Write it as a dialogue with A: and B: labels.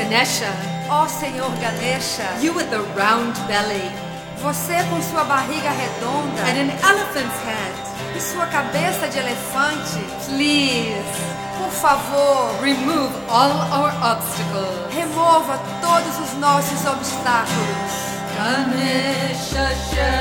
A: Ganesha,
B: Ó Senhor Ganesha,
A: you with the round belly
B: você com sua barriga redonda
A: and an elephant's head,
B: e sua cabeça de elefante,
A: please
B: por favor,
A: remove all our obstacles.
B: remova todos os nossos obstáculos.
A: Ganesha